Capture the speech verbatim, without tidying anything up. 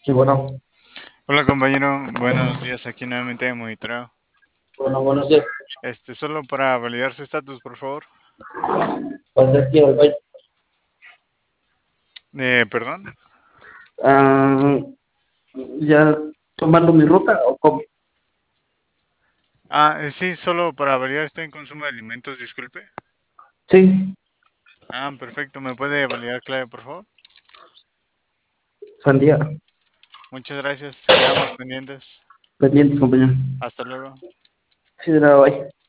Sí, bueno, Hola compañero, buenos días, aquí nuevamente de Monitoreo. bueno, buenos días. Este, solo para validar su estatus, por favor. Pasé aquí al baño. Eh, perdón. Ah, ¿ya tomando mi ruta o cómo? Ah, eh, sí, solo para validar, estoy en consumo de alimentos, disculpe. Sí, Ah, perfecto, ¿me puede validar clave, por favor? sandía. Muchas gracias, quedamos pendientes. Pendientes, compañero. Hasta luego. Sí, de nada, bye.